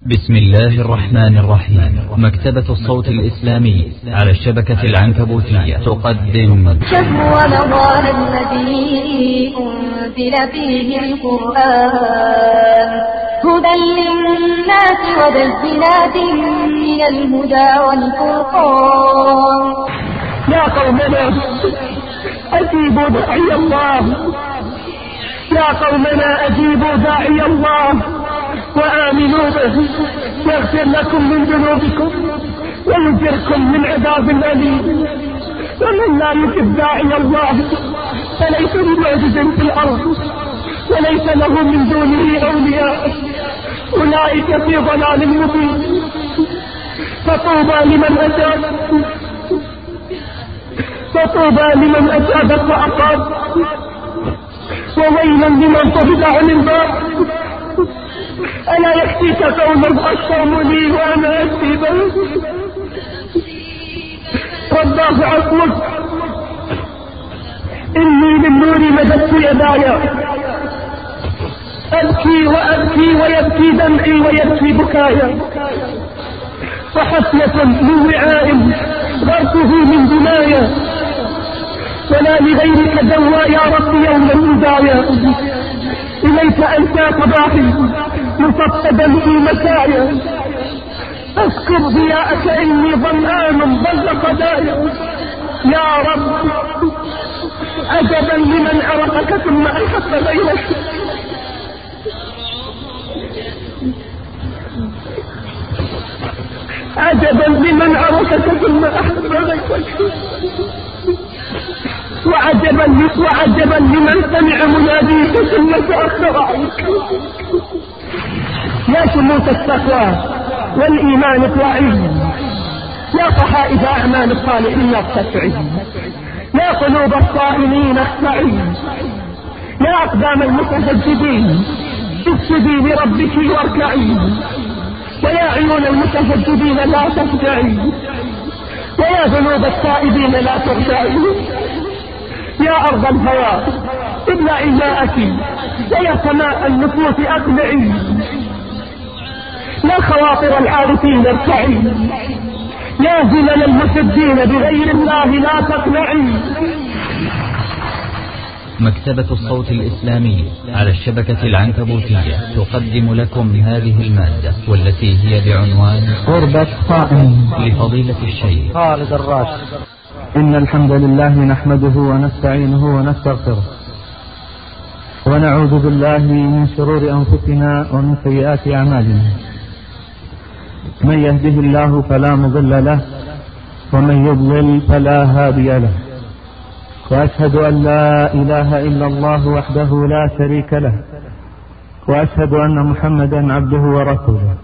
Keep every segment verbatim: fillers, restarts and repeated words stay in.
بسم الله الرحمن الرحيم. مكتبة الصوت الإسلامي على الشبكة العنكبوتية تقدم شهر رمضان الذي أنزل فيه القرآن هدى للناس وبينات من الهدى والفرقان. يا قومنا أجيبوا داعي الله، يا قومنا أجيبوا داعي الله وآمنوا به يغفر لكم من ذنوبكم ويجركم من عذاب أليم. ومن لا يجب داعي الله فليس بمعجز في الأرض وليس له من دونه أولياء، أولئك في ضلال مبين. فطوبى لمن أجاب فطوبى لمن أجاب فأقام، وويلا لمن صفد عن الباب. ألا يكفيك قوما الصوم لي وأنا أكفي به؟ رباه عفوك، إني للنور مددت يداي، أبكي وأبكي ويبكي دمعي ويبكي بكايا. وحفلة من وعاء غرته من دمايا، ولا لغيرك دواء يا رب يوم الهدايا. إليك أنت صباحي مفقدا في مسايا، أذكر ضياءك إني ظمآن ضل قدايا. يا رب عجبا لمن عرفك ثم أحب غيرك، عجبا لمن عرفك ثم أحب غيرك، وعجبا وعجبا لمن سمع مناديك ثم تأخر عنك. يا شموس التقوى والإيمان اطلعي، يا صحائف أعمال الصالحين ارتفعي، يا قلوب الصائمين اخشعي، يا أقدام المتهجدين اسجدي لربك واركعي، ويا عيون المتهجدين لا تخشعي، ويا ذنوب التائبين لا ترجعي. يا أرض الهوى ابلعي ماءك، ويا سماء النفوس أقلعي، يا خواطر العارفين ارتعي، يا زلل المسدين بغير الله لا تقنعي. مكتبة الصوت الإسلامي على الشبكة العنكبوتية تقدم لكم هذه المادة، والتي هي بعنوان قربة صائم لفضيلة الشيخ خالد الراشد. إن الحمد لله نحمده ونستعينه ونستغفره، ونعوذ بالله من شرور أنفسنا ومن سيئات أعمالنا. من يهده الله فلا مضل له، ومن يضلل فلا هادي له. وأشهد أن لا إله إلا الله وحده لا شريك له، وأشهد أن محمدا عبده ورسوله.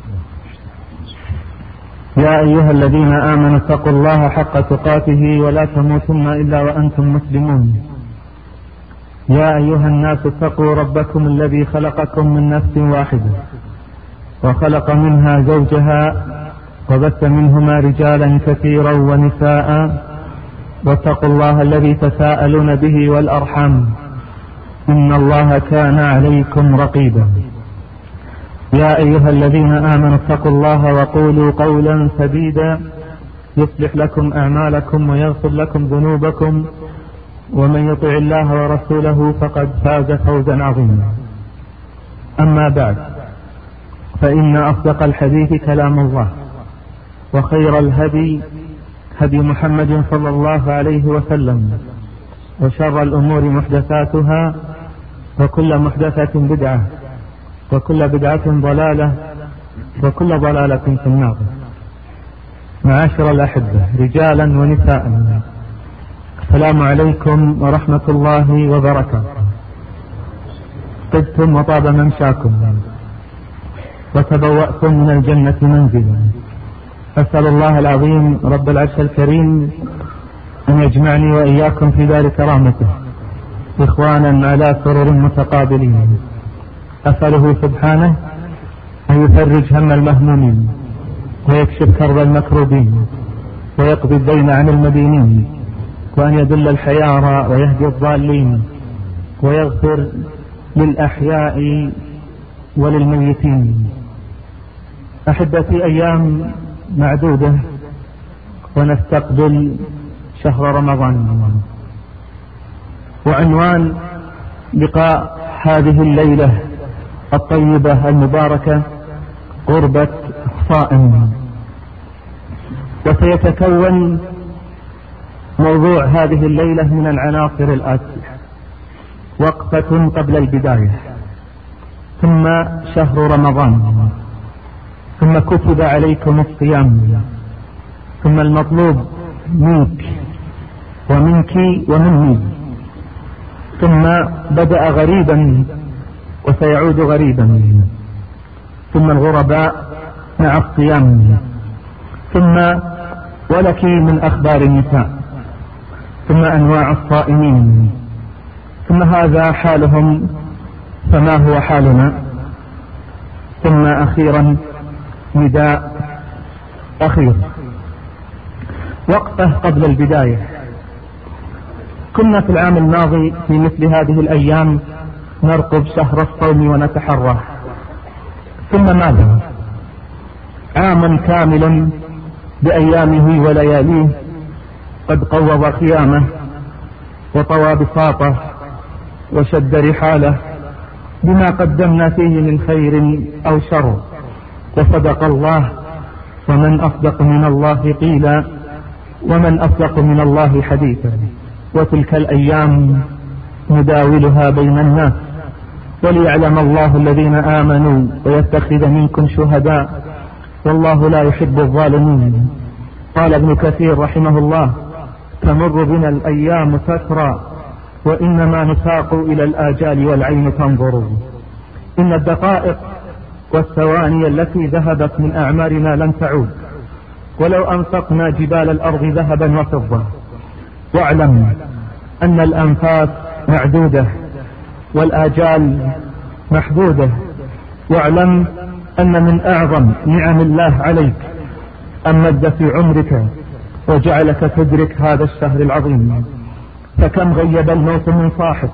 يا أيها الذين آمنوا اتقوا الله حق تقاته ولا تموتن إلا وأنتم مسلمون. يا أيها الناس اتقوا ربكم الذي خلقكم من نفس واحدة، وخلق منها زوجها، وبث منهما رجالا كثيرا ونساء، واتقوا الله الذي تساءلون به والأرحام، إن الله كان عليكم رقيبا. يا أيها الذين آمنوا اتقوا الله وقولوا قولا سديدا يصلح لكم أعمالكم ويغفر لكم ذنوبكم، ومن يطع الله ورسوله فقد فاز فوزا عظيما. أما بعد، فإن أصدق الحديث كلام الله، وخير الهدي هدي محمد صلى الله عليه وسلم، وشر الأمور محدثاتها، وكل محدثة بدعة، وكل بدعة ضلالة، وكل ضلالة في النار. معاشر الأحبة رجالا ونساء، السلام عليكم ورحمة الله وبركاته. طبتم وطاب ممشاكم، وتبوأتم من الجنة منزلا. أسأل الله العظيم رب العرش الكريم أن يجمعني وإياكم في دار كرامته إخوانا على سرر متقابلين. أسأله سبحانه أن يفرج هم المهمومين، ويكشف كرب المكروبين، ويقضي الدين عن المدينين، وأن يدل الحيارى ويهدي الضالين، ويغفر للأحياء وللميتين. أحبتي، أيام معدودة ونستقبل شهر رمضان، وعنوان لقاء هذه الليلة الطيبة المباركة قربة صائم. وسيتكون موضوع هذه الليلة من العناصر الآتية: وقفة قبل البداية، ثم شهر رمضان، ثم كتب عليكم الصيام، ثم المطلوب منك ومنك ومني، ثم بدأ غريبا وسيعود غريبا، ثم الغرباء مع الصيام، ثم ولك من أخبار النساء، ثم أنواع الصائمين، ثم هذا حالهم فما هو حالنا، ثم أخيرا نداء أخير. وقفة قبل البداية. كنا في العام الماضي في مثل هذه الأيام نرقب شهر الصوم ونتحرى، ثم ماذا؟ عام كامل بأيامه ولياليه قد قوض خيامه وطوى بساطه وشد رحاله بما قدمنا فيه من خير أو شر، وصدق الله: ومن أصدق من الله قيلا ومن أصدق من الله حديثا. وتلك الأيام نداولها بين الناس وليعلم الله الذين آمنوا ويتخذ منكم شهداء والله لا يحب الظالمين. قال ابن كثير رحمه الله: تمر بنا الأيام تترى وإنما نساق إلى الآجال والعين تنظر. إن الدقائق والثواني التي ذهبت من أعمارنا لن تعود ولو أنفقنا جبال الأرض ذهبا وفضة. واعلم أن الأنفاس معدودة والآجال محدودة. واعلم أن من أعظم نعم الله عليك أن مد في عمرك وجعلك تدرك هذا الشهر العظيم. فكم غيب الموت من صاحب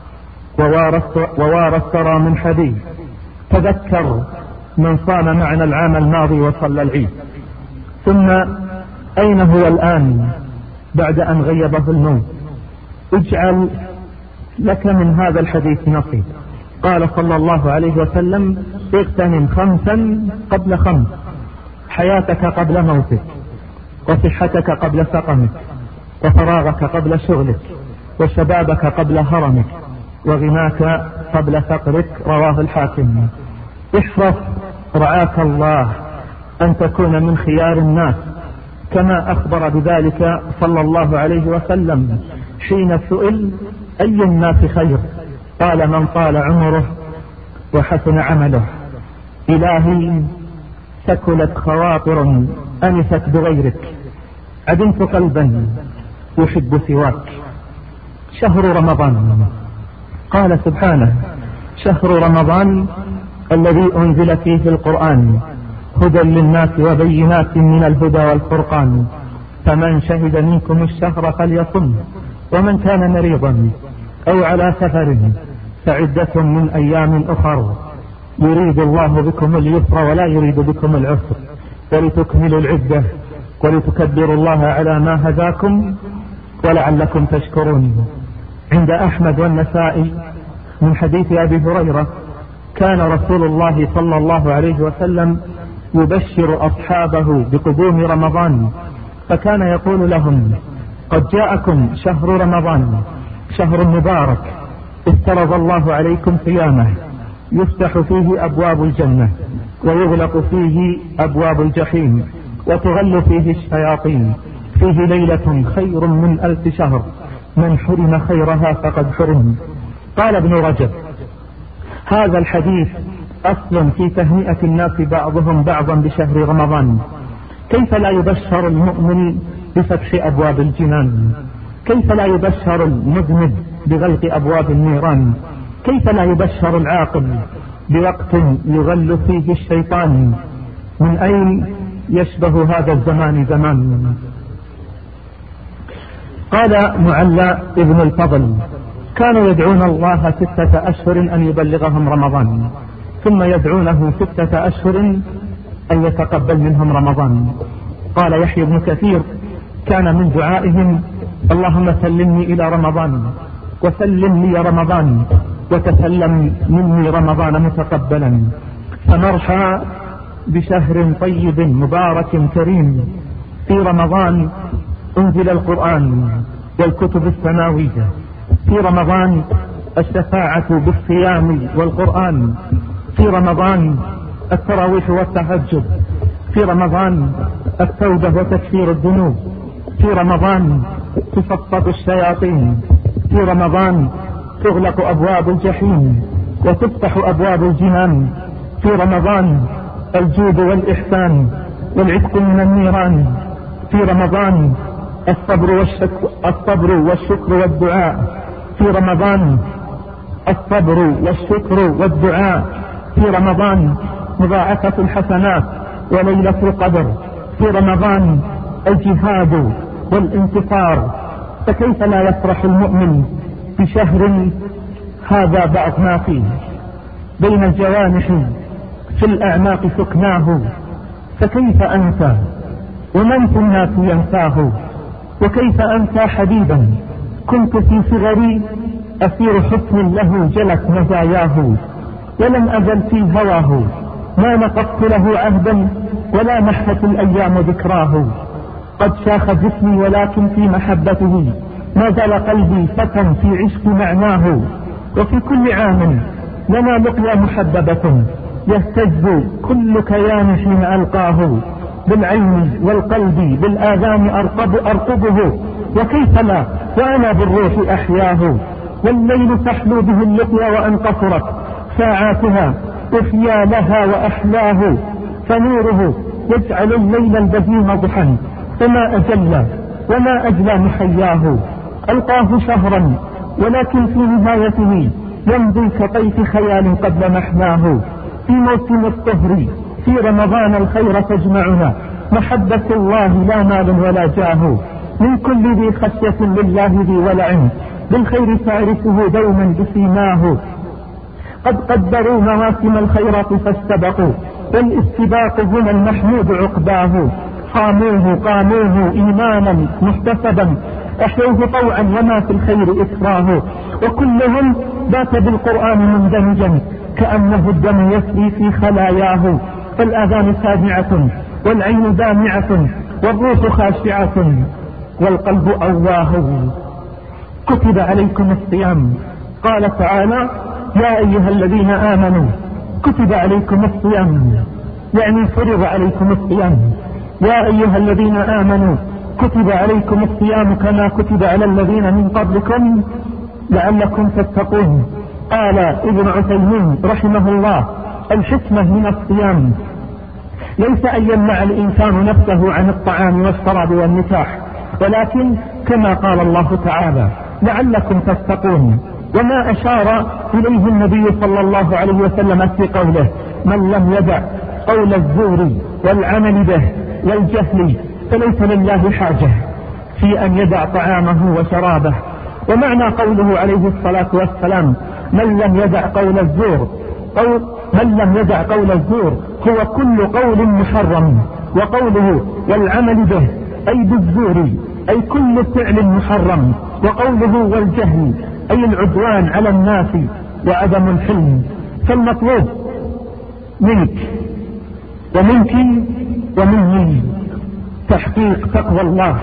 ووارى الثرى من حديث. تذكر من صام معنا العام الماضي وصلى العيد. ثم أين هو الآن بعد أن غيبه الموت؟ اجعل لك من هذا الحديث نصيب. قال صلى الله عليه وسلم: اغتنم خمسا قبل خمس: حياتك قبل موتك، وصحتك قبل سقمك، وفراغك قبل شغلك، وشبابك قبل هرمك، وغناك قبل فقرك. رواه الحاكم. احرص رعاك الله أن تكون من خيار الناس، كما أخبر بذلك صلى الله عليه وسلم حين سئل: أي الناس خير؟ قال: من طال عمره وحسن عمله. إلهي، ثكلت خواطر أنست بغيرك، عدمت قلبا يحب سواك. شهر رمضان. قال سبحانه: شهر رمضان الذي أنزل فيه القرآن هدى للناس وبينات من الهدى والفرقان، فمن شهد منكم الشهر فليصم، ومن كان مريضا أو على سفر فعدة من أيام أخر، يريد الله بكم اليسر ولا يريد بكم العسر، ولتكملوا العدة ولتكبروا الله على ما هداكم ولعلكم تشكرون. عند أحمد والنسائي من حديث أبي هريرة: كان رسول الله صلى الله عليه وسلم يبشر أصحابه بقدوم رمضان، فكان يقول لهم: قد جاءكم شهر رمضان، شهر مبارك افترض الله عليكم صيامه، يفتح فيه أبواب الجنة ويغلق فيه أبواب الجحيم وتغل فيه الشياطين، فيه ليلة خير من ألف شهر، من حرم خيرها فقد حرم. قال ابن رجب: هذا الحديث أصل في تهنئة الناس بعضهم بعضا بشهر رمضان. كيف لا يبشر المؤمن بفتح أبواب الجنان؟ كيف لا يبشر المذنب بغلق أبواب النيران؟ كيف لا يبشر العاقل بوقت يغل فيه الشيطان؟ من أين يشبه هذا الزمان زمان؟ قال معلى ابن الفضل: كانوا يدعون الله ستة أشهر أن يبلغهم رمضان، ثم يدعونه ستة أشهر أن يتقبل منهم رمضان. قال يحيى بن كثير: كان من دعائهم: اللهم سلمني إلى رمضان وسلم لي رمضان وتسلم مني رمضان متقبلا. فمرحى بشهر طيب مبارك كريم. في رمضان انزل القرآن والكتب السماوية، في رمضان الشفاعة بالصيام والقرآن، في رمضان التراويح والتهجد، في رمضان التوبة وتكفير الذنوب، في رمضان تصفد الشياطين، في رمضان تغلق أبواب الجحيم وتفتح أبواب الجنان، في رمضان الجود والإحسان والعتق من النيران، في رمضان الصبر والشكر, الصبر والشكر والدعاء، في رمضان الصبر والشكر والدعاء، في رمضان مضاعفة الحسنات وليلة القدر، في رمضان الجهاد والانتصار. فكيف لا يفرح المؤمن بشهر هذا بعض ما فيه؟ بين الجوانح في الأعماق سكناه، فكيف أنسى ومن في الناس ينساه؟ وكيف أنسى حبيبا كنت في صغري أسير حسن له جلت مزاياه، ولم أزل في هواه ما نقضت له عهدا ولا محت الأيام ذكراه. قد شاخ جسمي ولكن في محبته ما زال قلبي فتى في عشق معناه. وفي كل عام لنا لقيا محببة يهتز كل كيان حين ألقاه، بالعين والقلب بالآذان أرقب أرقبه، وكيف لا وأنا بالروح أحياه. والليل تحلو به اللقيا وأن قصرت ساعاتها أحيا لها وأحلاه، فنوره يجعل الليل البديم ضحا فما أجل وما أجلى محياه. ألقاه شهرا ولكن في نهايته يمضي كطيف خيال قبل محناه. في موسم الطهر في رمضان الخير تجمعنا محبة الله لا مال ولا جاه. من كل ذي خشية لله ذي ولع بالخير تعرفه دوما بسيماه. قد قدروا مواسم الخيرات فاستبقوا والاستباق هنا المحمود عقباه. قاموه قاموه إيمانا محتسبا أحيوه طوعا وما في الخير إكراه. وكلهم بات بالقرآن مندمجا كأنه الدم يسري في خلاياه. فالآذان سامعة والعين دامعة والروح خاشعة والقلب أواه. كتب عليكم الصيام، قال تعالى: يا أيها الذين آمنوا كتب عليكم الصيام، يعني فرض عليكم الصيام. يا أيها الذين آمنوا كتب عليكم الصيام كما كتب على الذين من قبلكم لعلكم تتقون. قال ابن عثيمين رحمه الله: الحكمة من الصيام ليس أن يمنع الإنسان نفسه عن الطعام والشراب والنكاح، ولكن كما قال الله تعالى: لعلكم تتقون. وما أشار إليه النبي صلى الله عليه وسلم في قوله: من لم يدع قول الزور والعمل به والجهل فليس لله حاجة في أن يدع طعامه وشرابه. ومعنى قوله عليه الصلاة والسلام: من لم يدع قول الزور، قول من لم يدع قول الزور هو كل قول محرم، وقوله والعمل به أي بالزور أي كل فعل محرم، وقوله والجهل أي العدوان على الناس وعدم الحلم. فالمطلوب منك ومنك ومني تحقيق تقوى الله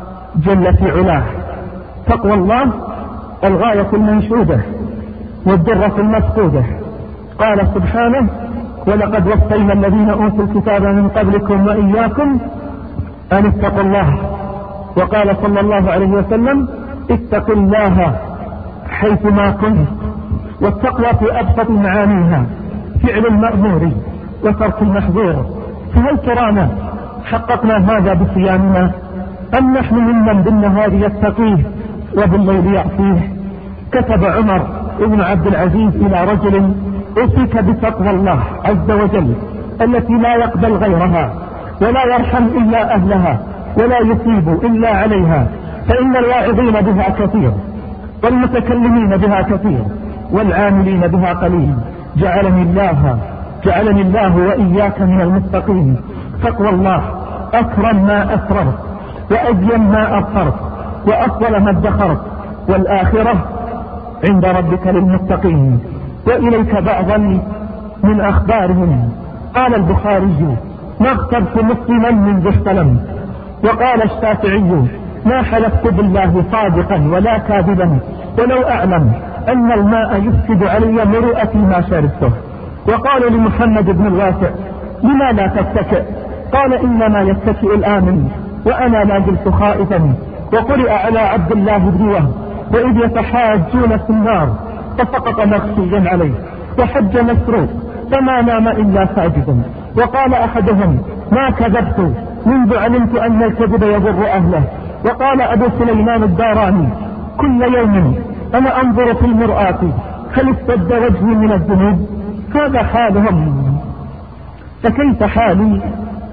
جل في علاه. تقوى الله الغاية المنشودة والدرة المفقودة. قال سبحانه: ولقد وصينا الذين أوتوا الكتاب من قبلكم وإياكم أن اتقوا الله. وقال صلى الله عليه وسلم: اتقوا الله حيثما كنت. والتقوى في أبسط معانيها فعل المأمور وترك المحظور. فهل ترانا حققنا هذا بصيامنا، أم نحن ممن بالنهار يتقيه وبالليل يعصيه؟ كتب عمر ابن عبد العزيز إلى رجل: أوصيك بتقوى الله عز وجل التي لا يقبل غيرها ولا يرحم إلا أهلها ولا يصيب إلا عليها، فإن الواعظين بها كثير والمتكلمين بها كثير والعاملين بها قليل. جعلني الله جعلني الله وإياك من المتقين. تقوى الله أكرم ما أسررت، وأزين ما أبصرت، وأفضل ما ادخرت، والآخرة عند ربك للمتقين. وإليك بعضا من أخبارهم. قال البخاري: ما اغتبت مسلما منذ استلمت. وقال الشافعي: ما حلفت بالله صادقا ولا كاذبا ولو أعلم أن الماء يفسد علي مروءتي ما شربته. وقالوا لمحمد بن الواسع: لما لا تتكئ؟ قال: إنما يتكئ الآمن وأنا لا زلت خائفا. وقرئ على عبد الله بن وهب: وإذ يتحاجون في النار فسقط مغشيا عليه وحج مسروق فما نام إلا ساجدا. وقال أحدهم: ما كذبت منذ علمت أن الكذب يضر أهله. وقال أبو سليمان الداراني: كل يوم أنا أنظر في المرآة هل اشتد وجهي من الذنوب؟ هذا حالهم، فكيف حالي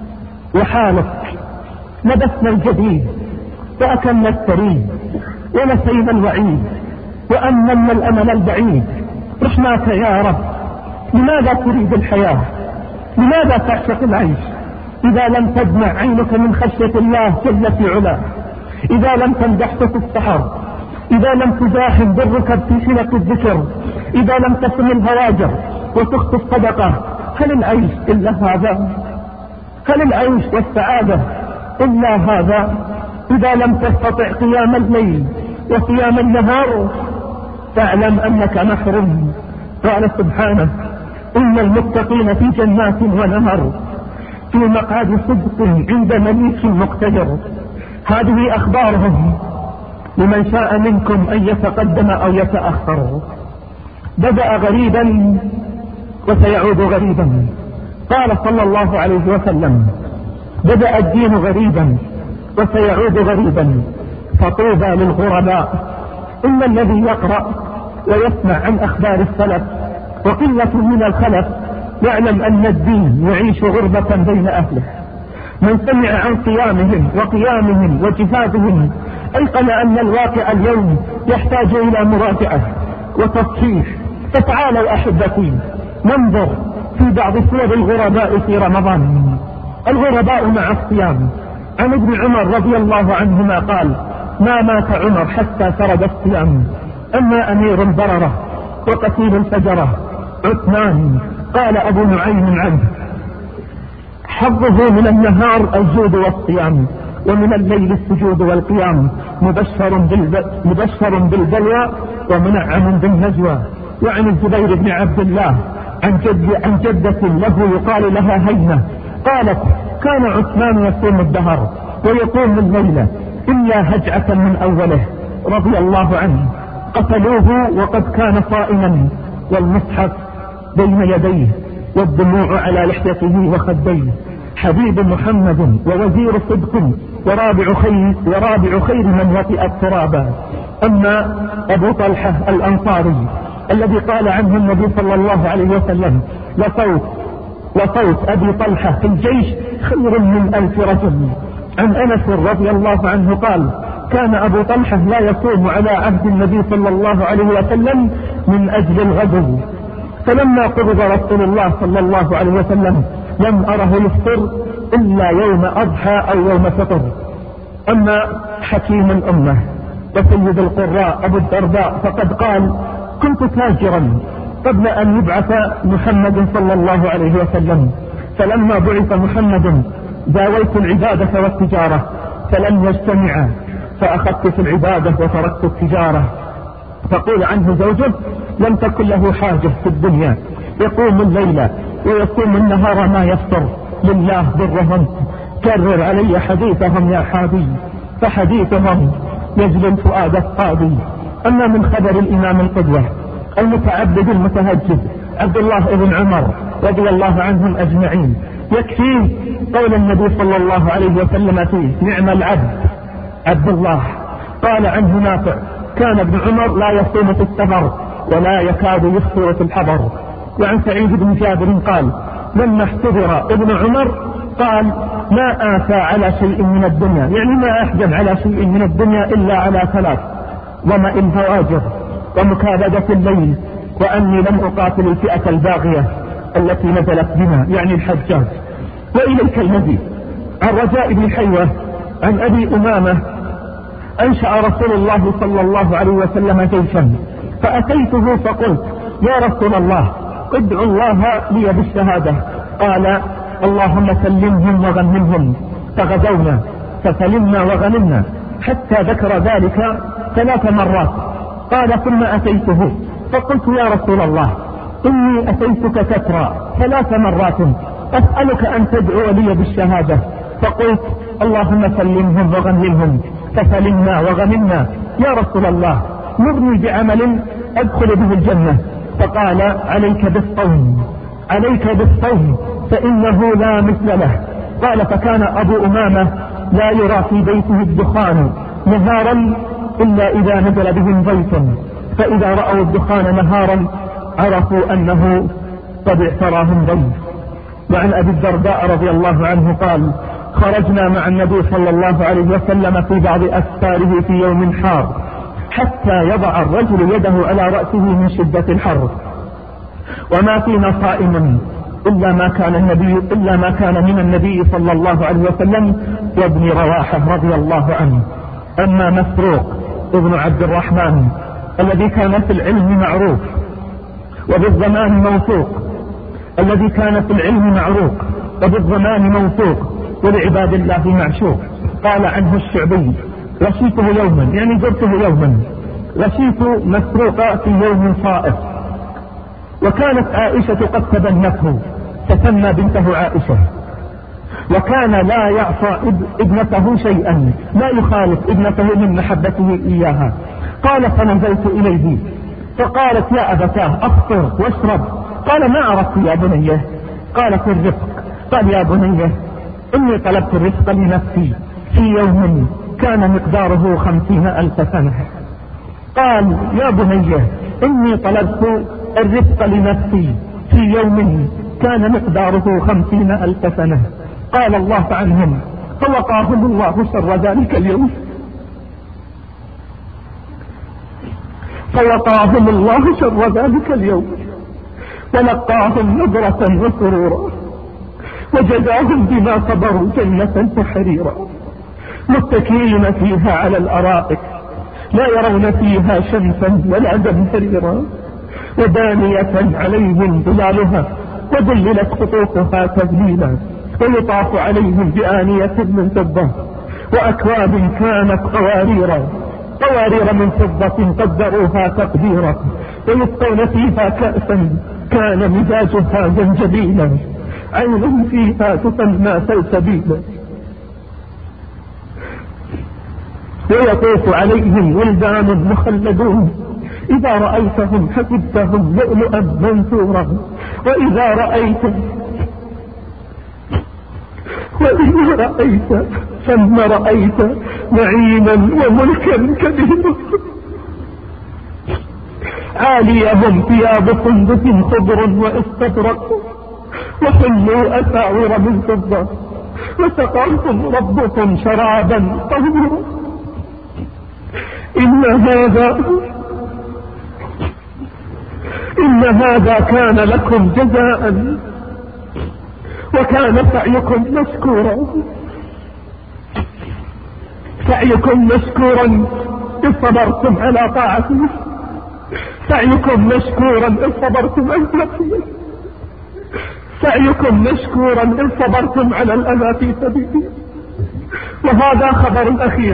وحالك؟ لبسنا الجديد وأكلنا الثريد ونسينا الوعيد وأمنا الأمل البعيد. رحماك يا رب، لماذا تريد الحياة؟ لماذا تعشق العيش إذا لم تدمع عينك من خشية الله جل في علاه؟ إذا لم تمدحت في السحر، إذا لم تزاحم بالركب في حلق الذكر، إذا لم تصم الهواجر وتخطي الصدقة، هل العيش إلا هذا؟ هل العيش والسعادة إلا هذا؟ إذا لم تستطع قيام الليل وقيام النهار فاعلم أنك محروم. قال سبحانه: إن المتقين في جنات ونهر في مقعد صدق عند مليك مقتدر. هذه أخبارهم لمن شاء منكم أن يتقدم أو يتأخر. بدأ غريبا وسيعود غريبا. قال صلى الله عليه وسلم: بدأ الدين غريبا وسيعود غريبا، فطوبى للغرباء. إن الذي يقرأ ويسمع عن أخبار السلف وقلة من الخلف يعلم أن الدين يعيش غربة بين أهله. من سمع عن صيامهم وقيامهم وجهادهم أيقن أن الواقع اليوم يحتاج إلى مراجعة وتصحيح. فتعالوا أحبتي ننظر في بعض صور الغرباء في رمضان. الغرباء مع الصيام. عن ابن عمر رضي الله عنهما قال: ما مات عمر حتى فرد الصيام. أما أمير البررة وقتيل الفجرة عثمان، قال أبو نعيم عنه: حظه من النهار الجود والصيام، ومن الليل السجود والقيام، مبشر, بالب... مبشر بالبلوى ومنعم بالنجوى. وعن الزبير بن عبد الله عن, جد... عن جدة له يقال لها هينة قالت: كان عثمان يصوم الدهر ويقوم الليلة إلا هجعة من أوله رضي الله عنه. قتلوه وقد كان صائما والمصحف بين يديه والدموع على لحيته وخديه. حبيب محمد ووزير صدق ورابع خير, ورابع خير من وطئ الترابا. أما أبو طلحة الأنصاري الذي قال عنه النبي صلى الله عليه وسلم: لصوت وصوت أبي طلحة في الجيش خير من ألف رجل. عن أنس رضي الله عنه قال: كان أبو طلحة لا يصوم على عهد النبي صلى الله عليه وسلم من أجل الغدو، فلما قبض رسول الله صلى الله عليه وسلم لم أره يفطر إلا يوم أضحى أو يوم فطر. أما حكيم الأمة وسيد القراء أبو الدرداء فقد قال: كنت تاجرا قبل أن يبعث محمد صلى الله عليه وسلم، فلما بعث محمد زاويت العبادة والتجارة فلم يجتمعا، فأخذت في العبادة وتركت التجارة. تقول عنه زوجه: لم تكن له حاجة في الدنيا، يقوم الليل ويقوم النهار ما يفطر لله برهم. كرر علي حديثهم يا حادي، فحديثهم يجلي الفؤاد القاضي. أما من خبر الإمام القدوة المتعبد المتهجد عبد الله بن عمر رضي الله عنهم أجمعين يكفي قول النبي صلى الله عليه وسلم فيه: نعم العبد عبد الله. قال عنه نافع: كان ابن عمر لا يصوم في السفر ولا يكاد يفطر في الحضر. وعن سعيد بن جابر قال: لما احتضر ابن عمر قال: ما آسى على شيء من الدنيا، يعني ما أحزن على شيء من الدنيا إلا على ثلاث: ظمأ الهواجر ومكابدة الليل وأني لم أقاتل الفئة الباغية. التي نزلت بنا يعني الحجاج. وإليك المزيد. عن رجاء بن حيوة عن أبي أمامة أنشأ رسول الله صلى الله عليه وسلم جيشا فأتيته فقلت يا رسول الله ادعو الله لي بالشهادة. قال اللهم سلمهم وغنمهم. فغزونا فسلمنا وغنمنا حتى ذكر ذلك ثلاث مرات. قال ثم أتيته فقلت يا رسول الله إني أتيتك تترى ثلاث مرات أسألك أن تدعو لي بالشهادة. فقلت اللهم سلمهم وغنمهم. فسلمنا وغنمنا يا رسول الله مرني بعمل أدخل به الجنة. فقال عليك بالصوم عليك بالصوم فإنه لا مثل له. قال فكان أبو أمامة لا يرى في بيته الدخان نهارا إلا إذا نزل بهم ضيف، فإذا رأوا الدخان نهارا عرفوا أنه قد اعتراهم ضيف. وعن أبي الدرداء رضي الله عنه قال خرجنا مع النبي صلى الله عليه وسلم في بعض أسفاره في يوم حار حتى يضع الرجل يده على رأسه من شدة الحر، وما فينا صائم إلا ما كان النبي إلا ما كان من النبي صلى الله عليه وسلم وابن رواحة رضي الله عنه. أما مسروق ابن عبد الرحمن الذي كان في العلم معروف وبالزمان موثوق الذي كان في العلم معروف وبالزمان موثوق ولعباد الله معشوق، قال عنه الشعبي غشيته يوما يعني زرته يوما غشيت مسروق في يوم صائف، وكانت عائشة قد تبنته تسمى بنته عائشة، وكان لا يعصى ابنته شيئا لا يخالف ابنته من محبته إياها. قال فنزلت إليه فقالت يا أبتاه أفطر واشرب. قال ما أردت يا بنيه. قالت الرفق. قال يا بنيه إني طلبت الرفق لنفسي في يوم كان مقداره خمسين ألف سنة. قال يا بنيه إني طلبت الرفق لنفسي في يوم كان مقداره خمسين ألف سنة. قال الله عنهم فوقاهم الله شر ذلك اليوم فوقاهم الله شر ذلك اليوم ولقاهم نظرة وسرورا وجزاهم بما صبروا جنة وحريرا متكئين فيها على الأرائك لا يرون فيها شمسا ولا زمهريرا ودانية عليهم ظلالها وذللت خطوطها تذليلا ويطاف عليهم بآنية من فضة وأكواب كانت قواريرا قوارير من فضة قدروها تقديرا ويسقون فيها كأسا كان مزاجها زنجبيلا عين فيها تسمى سلسبيلا ويطوف عليهم ولدان مخلدون إذا رأيتهم حسبتهم لؤلؤا منثورا وإذا رأيت وإذا رأيت ثم رأيت نعيما وملكا كبيرا عاليهم ثياب سندس خضر واستبرق وحلوا أساور من فضة وسقاهم ربكم شرابا طهورا. إن هذا إن هذا كان لكم جزاء وكان سعيكم مشكورا سعيكم مشكورا إذ صبرتم على طاعته سعيكم مشكورا إذ صبرتم على نفسه سعيكم مشكورا إذ صبرتم على الأذى في سبيله. وهذا خبر أخير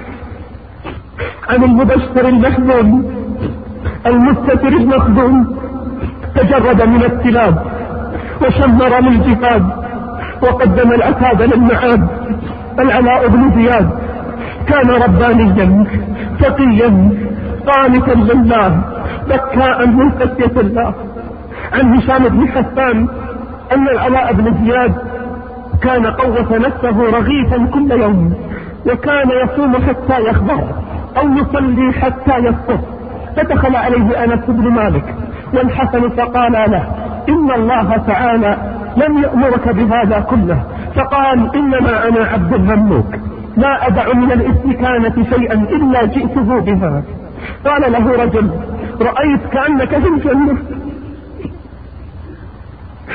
عن المبشر المحزون المستتر المخدوم تجرد من التلاب وشمر للجهاد وقدم العتاد للمعاد. العلاء بن زياد كان ربانيا تقيا قانتا لله بكاء من خشية الله. عن هشام بن حسان أن العلاء بن زياد كان قوة نفسه رغيفا كل يوم وكان يصوم حتى يخبر أو يصلي حتى يسقط. فدخل عليه أنس بن مالك والحسن فقال له إن الله تعالى لم يأمرك بهذا كله. فقال إنما أنا عبد مملوك لا أدع من الاستكانة شيئا إلا جئته بها. قال له رجل رأيت كأنك في الجنة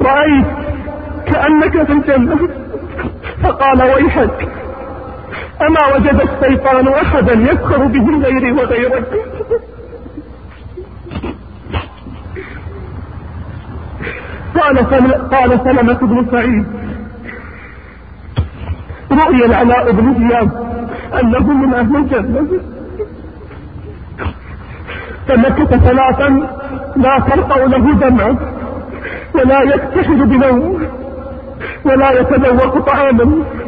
رأيت كأنك في الجنة. فقال ويحك، أما وجد الشيطان أحدا يسخر به غيري وغيرك؟ قال قال سلمة بن سعيد رؤي العلاء بن زياد أنه من أهل الجنة، فمكث ثلاثا لا ترقى له دمعة ولا يكتحل بنوم ولا يتذوق طعاما.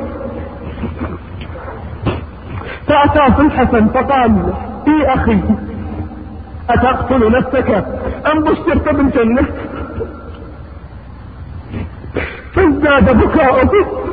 فأتاه الحسن فقال اي أخي أتقتل نفسك أم بشرت بالجنة؟ فازداد بكاؤه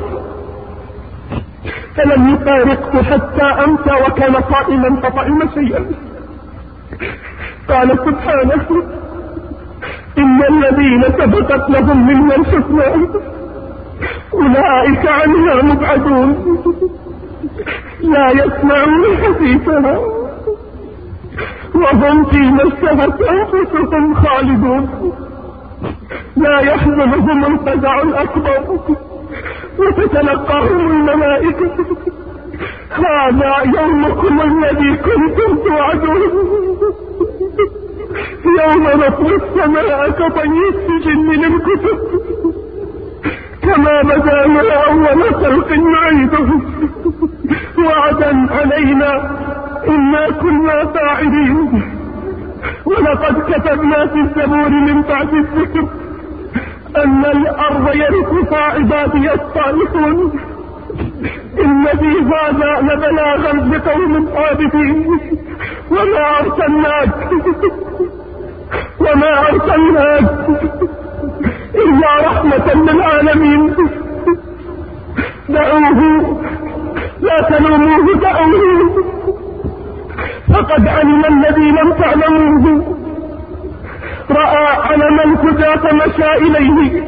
فلم يفارقه حتى أمسى وكان صائما فطعم شيئا. قال سبحانه إن الذين سبقت لهم منا الحسنى أولئك عنها مبعدون لا يسمعون حديثها وهم فيما اشتهت أنفسهم خالدون لا يحزنهم الفزع الأكبر وتتلقاهم الملائكة هذا يومكم الذي كنتم توعدون يوم نطوي السماء كطي السجن للكتب كما بدانا أول خلق نعيده وعدا علينا إنا كنا فاعلين. ولقد كتبنا في الزبور من بعد الذكر أن الأرض يرثها عبادي الصالحون إن في هذا لبلاغا لقوم عابدين وما أرسلناك وما أرسلناك إلا رحمة للعالمين. دعوه لا تلوموه دعوه فقد علم الذي لم تعلموه رأى علم الهدى فمشى إليه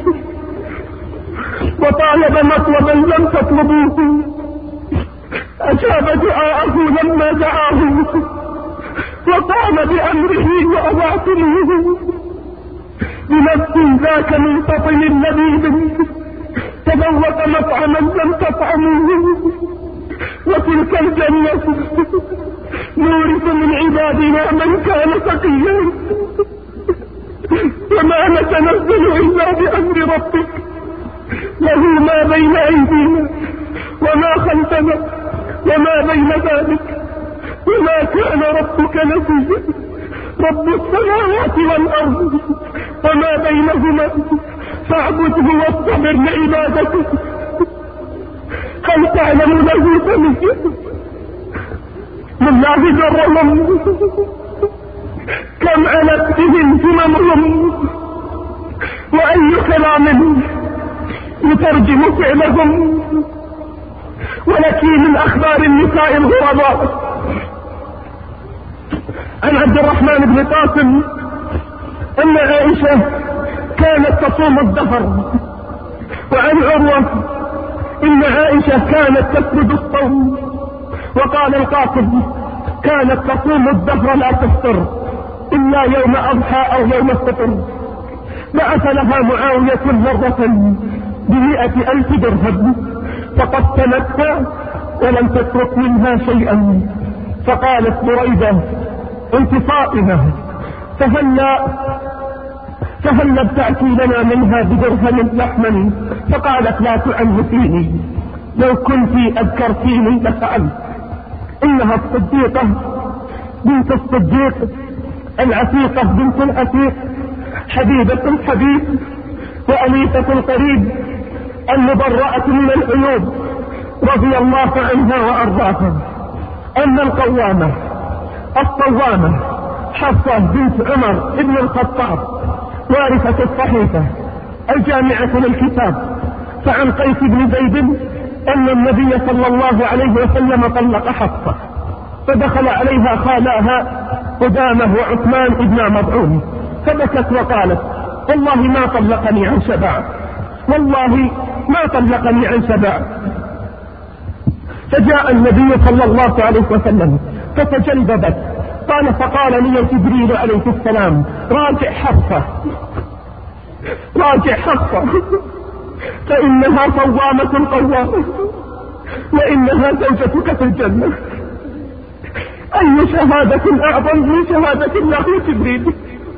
وطالب مطلبا لم تطلبوه أجاب دعاءه لما دعاه وقام بأمره وأضعتموه بنفس ذاك من فطن لذيذ تذوق مطعما لم تطعموه وتلك الجنة نورث من عبادنا من كان تقيا وما نتنزل إلا بأمر ربك له ما بين أيدينا وما خلفنا وما بين ذلك وما كان ربك نسيا رب السماوات والأرض وما بينهما فاعبده واصطبر لعبادته هل تعلم له سميا لله ذرهم كم علت بهم هممهم وأي كلام يترجم فعلهم ولكن من أخبار النساء الغرباء عن عبد الرحمن بن قاسم أن عائشة كانت تصوم الدهر. وعن عروة إن عائشة كانت تسرد الصوم. وقال القاسم كانت تصوم الدهر لا تفطر إلا يوم أضحى أو يوم الفطر. بعث لها معاوية مرة بمئة ألف درهم فقسمتها ولم تترك منها شيئا. فقالت بريدة انت صائمة فهلا فهلا ابتعتي لنا منها بدرهم لحما. فقالت لا تعنفيني لو كنت أذكرتيني لفعلت. إنها الصديقة بنت الصديق العتيقة بنت العتيق حبيبة الحبيب وأليفة القريب المبرأة من العيوب رضي الله عنها وأرضاها. أما القوامة الصوامة حفصة بنت عمر ابن الخطاب وارثة الصحيفة الجامعة للكتاب. فعن قيس بن زيد أن النبي صلى الله عليه وسلم طلق حفصة فدخل عليها خالاها قدامه وعثمان ابن مضعون فبكت وقالت والله ما طلقني عن شبع والله ما طلقني عن شبع. فجاء النبي صلى الله عليه وسلم فتجلببت. قال فقال لي جبريل عليه السلام راجع حفصة راجع حقا، فإنها صوامة قوامة، وإنها زوجتك في الجنة. أي شهادة أعظم من شهادة الله وجبريل؟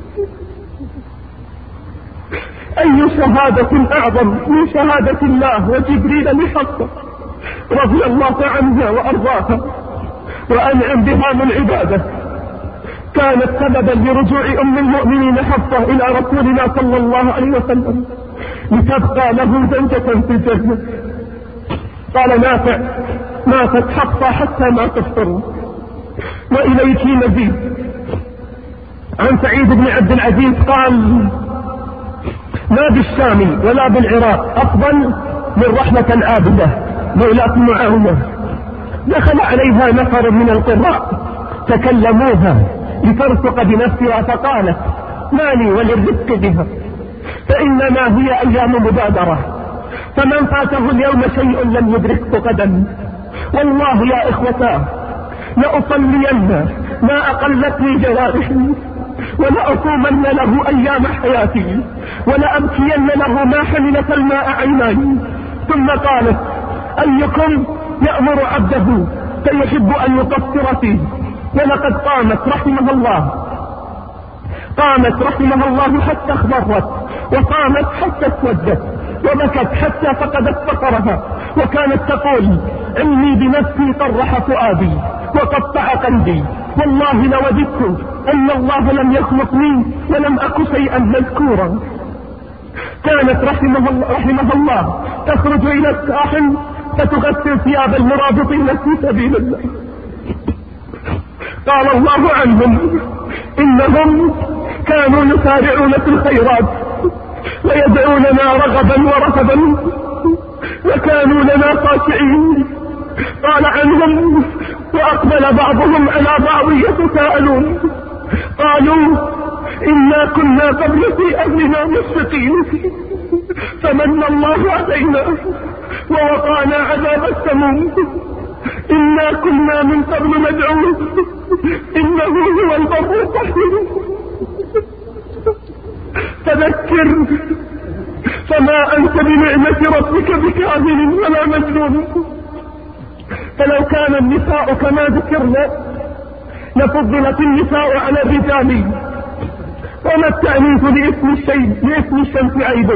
أي شهادة أعظم من شهادة الله وجبريل لحقه رضي الله عنها وأرضاها وأنعم بها من عباده. كانت سببا لرجوع أم المؤمنين حفصة إلى رسول الله صلى الله عليه وسلم لتبقى له زوجة في الجنة. قال نافع: ماتت حفصة حتى ما تفطر. وإليك مزيد عن سعيد بن عبد العزيز قال: ما بالشام ولا بالعراق أفضل من رحمة العابدة مولاة معاوية. دخل عليها نفر من القراء تكلموها لترفق بنفسها فقالت: ما لي وللرفق بها، فإنما هي أيام مبادرة، فمن فاته اليوم شيء لم يدركه غدا. والله يا إخوتاه لأصلين ما أقلتني جوارحي، ولأصومن له أيام حياتي، ولأبكين له ما حملت الماء عيناي. ثم قالت: أيكم يأمر عبده فيحب أن يقصر فيه؟ ولقد قامت رحمها الله قامت رحمها الله حتى اخضرت، وقامت حتى اسودت، وبكت حتى فقدت بصرها، وكانت تقول: علمي بنفسي طرح فؤادي وقطع قلبي، والله لوددت أن الله لم يخلقني ولم أك شيئا مذكورا. كانت رحمها الله, رحمها الله تخرج إلى الساحل فتغسل ثياب المرابطين في سبيل الله. قال الله عنهم: إنهم كانوا يسارعون في الخيرات ويدعوننا رغبا ورهبا وكانوا لنا خاشعين. قال عنهم: وأقبل بعضهم على بعض يتساءلون، قالوا: إنا كنا قبل في أهلنا مشفقين فمن الله علينا ووقانا عذاب السموم، إنا كنا من قبل ندعوه إنه هو البر الرحيم. فذكر فما أنت بنعمة ربك بكاهن ولا مجنون. فلو كان النساء كما ذكرنا لفضلت النساء على الرجال، وما التأنيث لاسم الشيء لاسم الشمس عيب،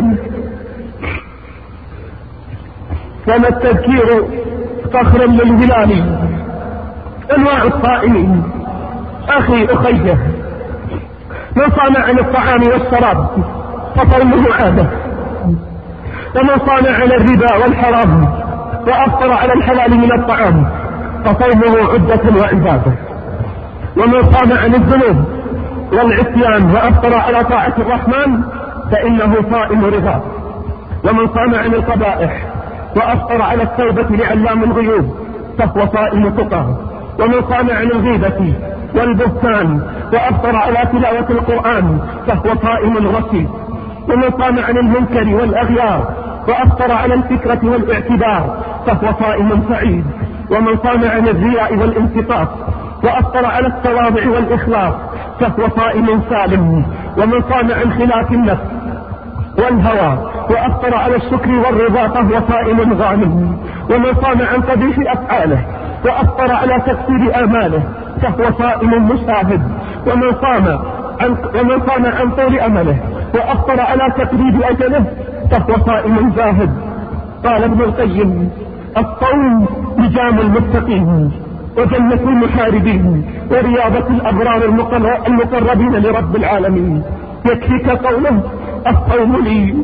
وما التذكير فخرا للهلال. أنواع الصائمين. أخي أخيه، من صام عن الطعام والشراب فصومه عادة، ومن صام عن الربا والحرام وأفطر على الحلال من الطعام فصومه عدة وعبادة، ومن صام عن الذنوب والعصيان وأفطر على طاعة الرحمن فإنه صائم رضا، ومن صام عن القبائح وأفطر على التوبة لعلام الغيوب فهو صائم تقى، ومن صام عن الغيبة والبهتان وأفطر على تلاوة القرآن فهو صائم رشيد، ومن صام عن المنكر والأغيار وأفطر على الفكرة والاعتبار فهو صائم سعيد، ومن صام عن الرياء والانتقاص وأفطر على التواضع والإخلاص فهو صائم سالم، ومن صام عن خلاف النفس والهوى وأفطر على الشكر والرضا فهو صائم غانم، ومن صام عن قبيح أفعاله وأفطر على تكسير آماله فهو صائم مشاهد، ومن صام عن ومن صام عن طول أمله وأفطر على تقريب أجله فهو صائم زاهد. قال ابن القيم: الصوم لجام المتقين وجنة المحاربين ورياضة الأبرار المقربين لرب العالمين. يكفيك قوله: الصوم لي.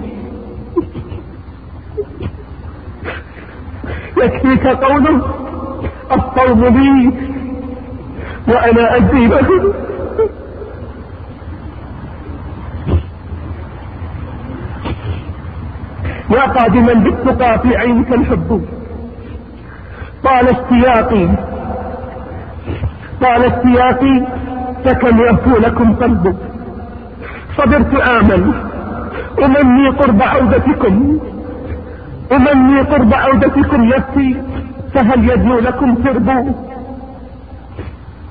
يكفيك قوله: الصوم لي وأنا أجزي به. يا قادما بالتقى في عينك الحب طال اشتياقي طال اشتياقي فكم يهفو لكم قلبك. صبرت آمل أمني قرب عودتكم أمني قرب عودتكم نفسي، فهل يدنو لكم تربو؟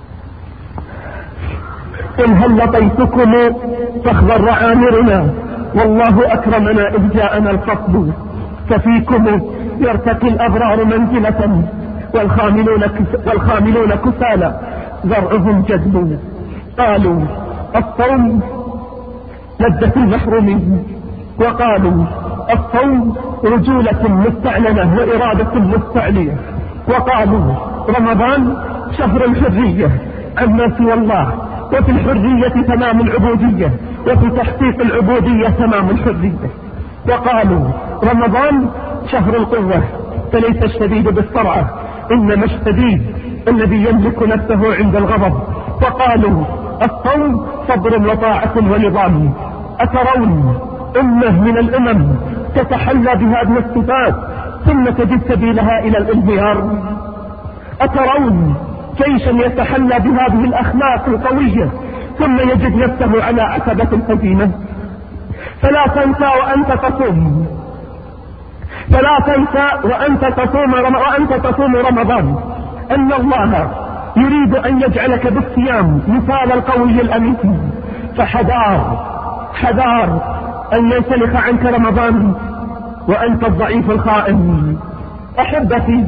قل هل لطيتكم فاخضر عامرنا والله أكرمنا إذ جاءنا الفصل، ففيكم يرتقي الأبرار منزلة، والخاملون, والخاملون كسالى زرعهم جدل. قالوا الصوم لذة المحرومين، وقالوا الصوم رجولة مستعلنة وإرادة مستعلية، وقالوا رمضان شهر الحرية عما سوى الله، وفي الحرية تمام العبودية، وفي تحقيق العبودية تمام الحرية. وقالوا رمضان شهر القوة، فليس الشديد بالسرعة إنما الشديد الذي يملك نفسه عند الغضب. وقالوا الصوم صبر وطاعة ونظام. أترون أمة من الأمم تتحلى بهذه الصفات ثم تجد سبيلها إلى الانهيار؟ أترون جيشا يتحلى بهذه الأخلاق القوية ثم يجد نفسه على عتبة الهزيمة؟ فلا تنسى وأنت تصوم فلا تنسى وأنت تصوم وأنت تصوم رمضان أن الله يريد أن يجعلك بالصيام مثال القوي الأمين. فحذار حذار أن ينسلخ عنك رمضان وأنت الضعيف الخائن. أحبتي،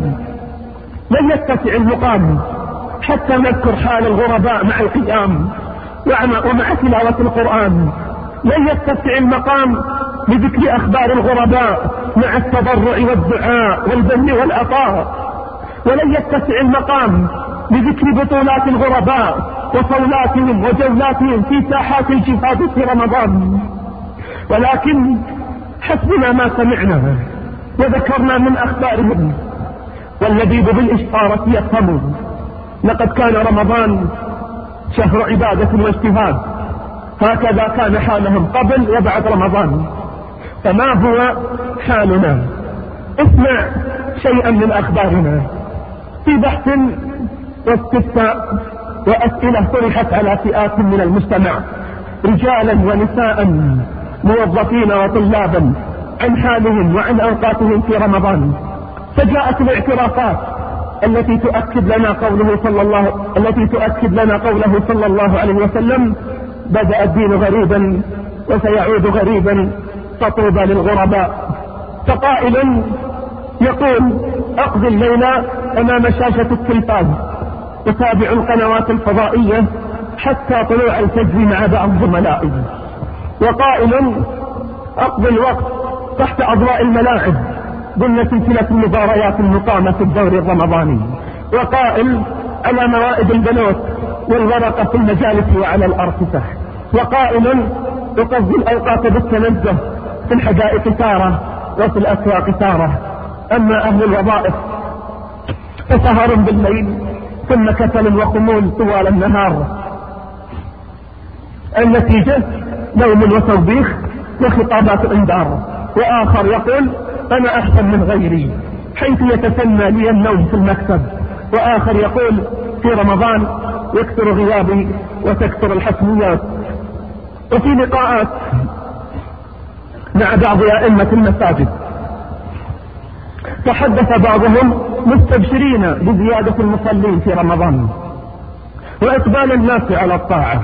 لن يتسع المقام حتى نذكر حال الغرباء مع القيام ومع تلاوة القرآن. لن يتسع المقام لذكر أخبار الغرباء مع التضرع والدعاء والبذل والعطاء. ولن يتسع المقام لذكر بطولات الغرباء وصولاتهم وجولاتهم في ساحات الجهاد في رمضان. ولكن حسبنا ما سمعنا وذكرنا من أخبارهم، واللبيب بالإشارة يفهم. لقد كان رمضان شهر عبادة واجتهاد، هكذا كان حالهم قبل وبعد رمضان. فما هو حالنا؟ اسمع شيئا من أخبارنا في بحث واستفتاء وأسئلة طرحت على فئات من المجتمع، رجالا ونساء موظفين وطلابا، عن حالهم وعن أوقاتهم في رمضان. فجاءت الاعترافات التي تؤكد لنا قوله صلى الله التي تؤكد لنا قوله صلى الله عليه وسلم: بدأ الدين غريبا وسيعود غريبا فطوبى للغرباء. فقائل يقول: أقضي الليل أمام شاشة التلفاز أتابع القنوات الفضائية حتى طلوع الفجر مع بعض زملائي. وقائل: أقضي الوقت تحت أضواء الملاعب ضمن سلسلة المباريات المقامة في الدوري الرمضاني. وقائل: على موائد البنوت والورقة في المجالس وعلى الأرصفة. وقائل: أقضي الأوقات بالتنزه في الحدائق تارة وفي الأسواق تارة. أما أهل الوظائف فسهر بالليل ثم كسل وخمول طوال النهار. النتيجة نوم وتوبيخ وخطابات انذار. وآخر يقول: أنا أحسن من غيري، حيث يتسنى لي النوم في المكتب. وآخر يقول: في رمضان يكثر غيابي وتكثر الحتميات. وفي لقاءات مع بعض أئمة المساجد تحدث بعضهم مستبشرين بزيادة المصلين في رمضان وإقبال الناس على الطاعة،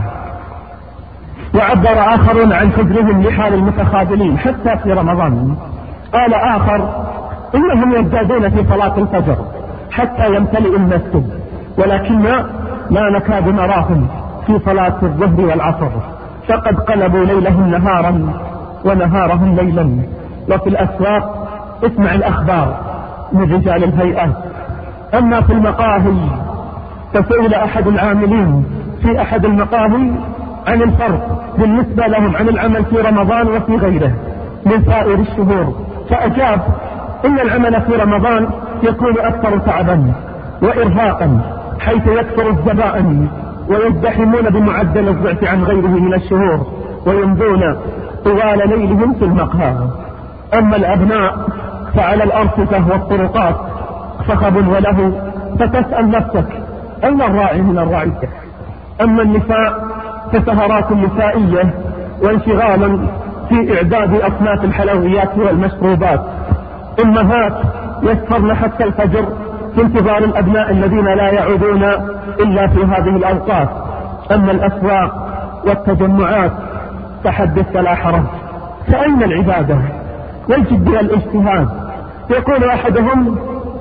وعبر آخرون عن حزنهم لحال المتخاذلين حتى في رمضان. قال آخر: إنهم يزدادون في صلاة الفجر حتى يمتلئ المسجد، ولكن لا نكاد نراهم في صلاة الظهر والعصر، فقد قلبوا ليلهم نهارا ونهارهم ليلا. وفي الأسواق اسمع الأخبار من رجال الهيئات. أما في المقاهي فسئل أحد العاملين في أحد المقاهي عن الفرق بالنسبة لهم عن العمل في رمضان وفي غيره من سائر الشهور، فأجاب: إن العمل في رمضان يكون أكثر تعبا وإرهاقا، حيث يكثر الزبائن ويزدحمون بمعدل الضعف عن غيره من الشهور، ويمضون طوال ليلهم في المقهى. أما الأبناء فعلى الأرصفة والطرقات صخب وله، فتسأل نفسك: أين الراعي من الرعية؟ أما النساء فسهرات نسائية وانشغال في إعداد أصناف الحلويات والمشروبات. أمهات يسهرن حتى الفجر في انتظار الأبناء الذين لا يعودون إلا في هذه الأوقات. أما الأسواق والتجمعات فحدث فلا حرج، فأين العبادة والجد والاجتهاد؟ يقول أحدهم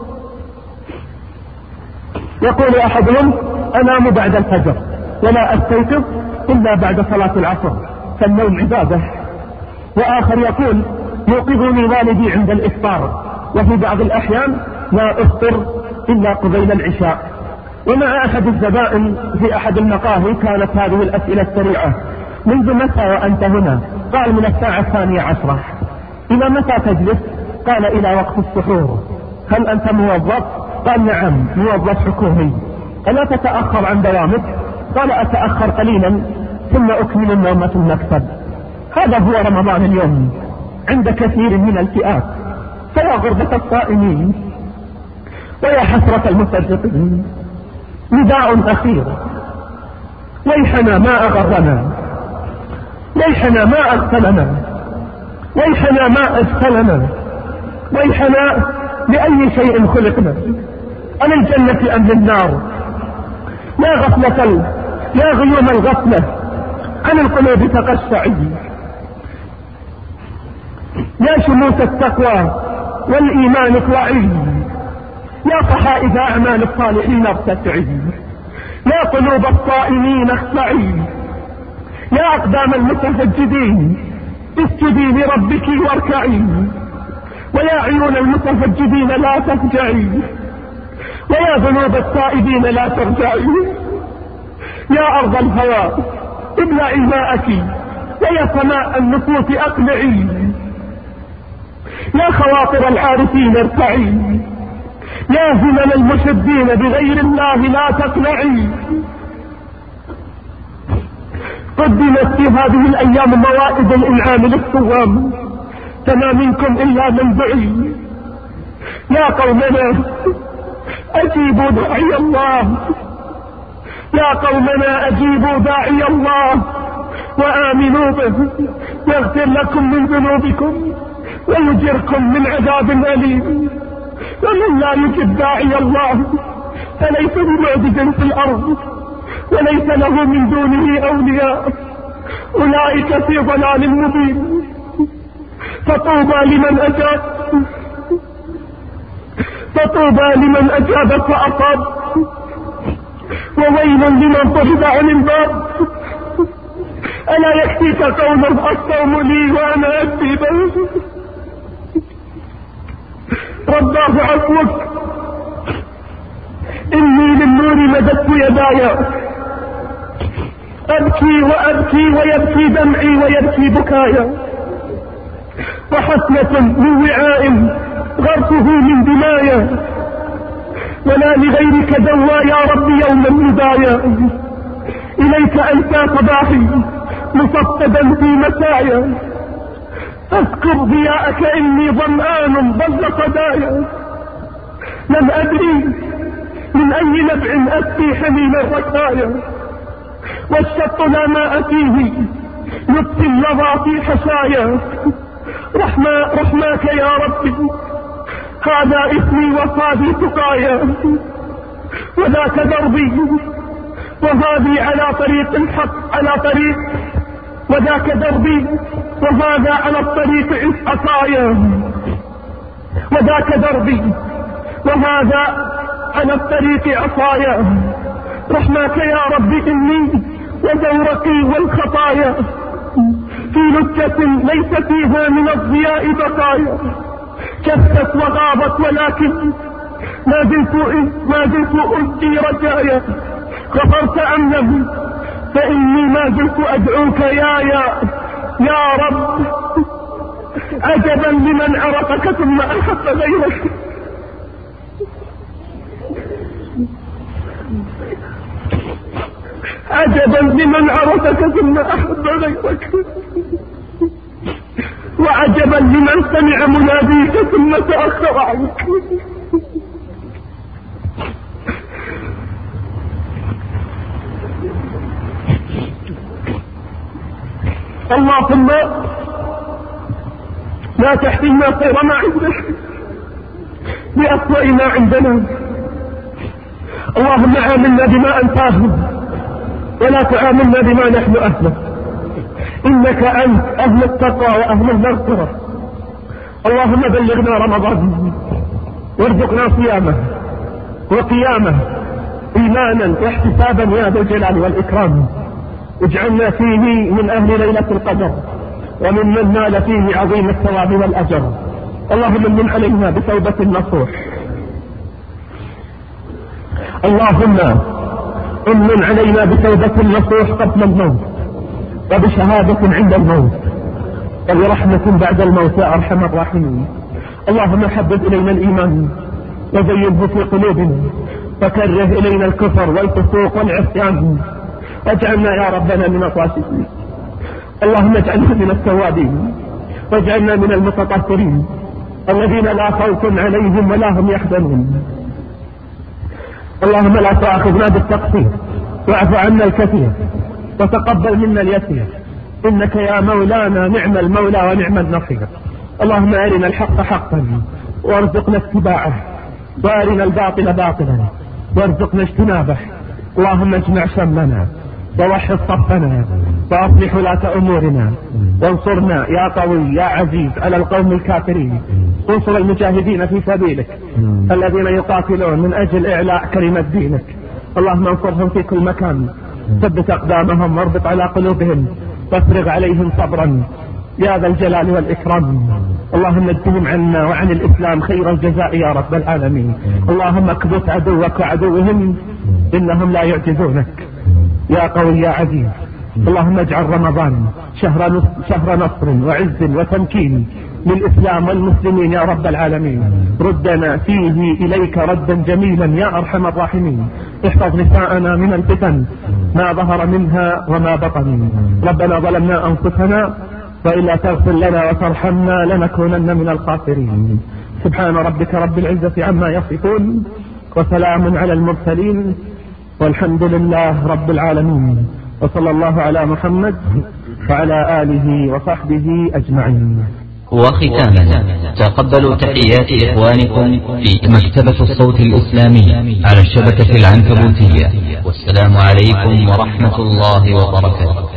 يقول أحدهم أنام بعد الفجر ولا أستيقظ إلا بعد صلاة العصر، فالنوم عبادة. وآخر يقول يوقظني والدي عند الإفطار، وفي بعض الأحيان لا أفطر إلا قبيل العشاء. ومع أحد الزبائن في أحد المقاهي كانت هذه الأسئلة السريعة: منذ متى وأنت هنا؟ قال من الساعة الثانية عشرة. إلى متى تجلس؟ قال إلى وقت السحور. هل أنت موظف؟ قال نعم موظف حكومي. ألا تتأخر عن دوامك؟ قال أتأخر قليلا ثم أكمل النوم في المكتب. هذا هو رمضان اليوم عند كثير من الفئات. فيا غربة الصائمين ويا حسرة المصدقين، نداء أخير: ويحنا ما أغرنا، ويحنا ما أغفلنا، ويحنا ما أدخلنا، ويحنا لأي شيء خلقنا، أنا الجنة أم للنار؟ يا غفلة، يا غيوم الغفلة عن القلوب تقشعي، يا شموس التقوى والإيمان اطلعي، يا صحائف أعمال الصالحين ارتفعي، يا قلوب الصائمين اخشعي، يا أقدام المتفجدين اسجدي لربك واركعي، ويا عيون المتفجدين لا تفجعي، ويا ذنوب التائبين لا ترجعي، يا أرض الهوى ابلعي ماءك، ويا سماء النفوس أقلعي، يا خواطر العارفين ارتعي، يا همم المشدين بغير الله لا تقنعي. قدمت في هذه الأيام موائد الإنعام للصوام، فما منكم إلا من دعي. يا قومنا أجيبوا داعي الله، يا قومنا أجيبوا داعي الله وآمنوا به يغفر لكم من ذنوبكم ويجركم من عذاب أليم. ومن لا يجب داعي الله فليس بمعجز في الأرض وليس له من دونه أولياء، أولئك في ضلال مبين. فطوبى لمن أجاب، فطوبى لمن أجاب فأصاب، وويل لمن طرد عن الباب. ألا يكفيك قولا الصوم لي وأنا أكفي به؟ رباه عفوك إني للنور مددت يداي، أبكي وأبكي ويبكي دمعي ويبكي بكايا، وحسنة من وعاء غرفه من دمايا، ولا لغيرك دوا يا رب يوم الندايا. إليك أنت صباحي مصفدا في مسايا، أذكر ضياءك إني ظمآن ضل صدايا. لم أدري من أي نبع أسقي حميم الركايا، والشط لا ماء فيه يبقي اللظى في حشايا. رحما رحماك يا ربي هذا اسمي وصادي تقايا، وذاك دربي وهذه على طريق الحق، على طريق وذاك دربي وهذا على الطريق عصايا، وذاك دربي وهذا على الطريق عصايا. رحماك يا رب إني وزورقي والخطايا في لجة ليس فيها من الضياء بقايا، كفت وغابت ولكن ما زلت ما زلت أرجي رجايا. غفرت أم لم؟ فإني ما زلت أدعوك يا يا يا رب. عجبا لمن عرفك ثم أحب غيرك، عجبا لمن عرفك ثم أحب غيرك، وعجبا لمن سمع مناديك ثم تأخر عنك. اللهم لا تحرمنا خير ما عندك بأسوأ ما عندنا. اللهم عاملنا بما أنت أهله ولا تعاملنا بما نحن أهله. إنك أنت أهل التقوى وأهل المغفرة. اللهم بلغنا رمضان وارزقنا صيامه وقيامه إيمانا واحتسابا يا ذا الجلال والإكرام. اجعلنا فيه من أهل ليلة القدر ومن من نال فيه عظيم الثواب والأجر. اللهم من علينا بتوبة نصوح. اللهم امن علينا بتوبة نصوح قبل الموت وبشهادة عند الموت وبرحمة بعد الموت يا أرحم الراحمين. اللهم حبب إلينا الإيمان وزينه في قلوبنا وكره إلينا الكفر والفسوق والعصيان واجعلنا يا ربنا من الراشدين. اللهم اجعلنا من التوابين واجعلنا من المتطهرين الذين لا خوف عليهم ولا هم يحزنون. اللهم لا تؤاخذنا بالتقصير واعف عنا الكثير وتقبل منا اليسير، إنك يا مولانا نعم المولى ونعم النصير. اللهم أرنا الحق حقا وارزقنا اتباعه وأرنا الباطل باطلا وارزقنا اجتنابه. اللهم اجمع شملنا ووحد صفنا وأصلح ولاة أمورنا وانصرنا يا قوي يا عزيز على القوم الكافرين. انصر المجاهدين في سبيلك الذين يقاتلون من أجل إعلاء كلمة دينك. اللهم انصرهم في كل مكان، ثبت أقدامهم واربط على قلوبهم وافرغ عليهم صبرا يا ذا الجلال والإكرام. اللهم اجزهم عنا وعن الإسلام خير الجزاء يا رب العالمين. اللهم اكبت عدوك وعدوهم إنهم لا يعجزونك يا قوي يا عزيز. اللهم اجعل رمضان شهر شهر نصر وعز وتمكين للإسلام والمسلمين يا رب العالمين. ردنا فيه إليك ردا جميلا يا أرحم الراحمين. احفظ نساءنا من الفتن ما ظهر منها وما بطن. ربنا ظلمنا أنفسنا وإلا تغفر لنا وترحمنا لنكونن من الخاسرين. سبحان ربك رب العزة عما يصفون وسلام على المرسلين والحمد لله رب العالمين. وصلى الله على محمد وعلى آله وصحبه أجمعين. وختاما تقبلوا تحيات إخوانكم في مكتبة الصوت الإسلامي على الشبكة العنكبوتية، والسلام عليكم ورحمة الله وبركاته.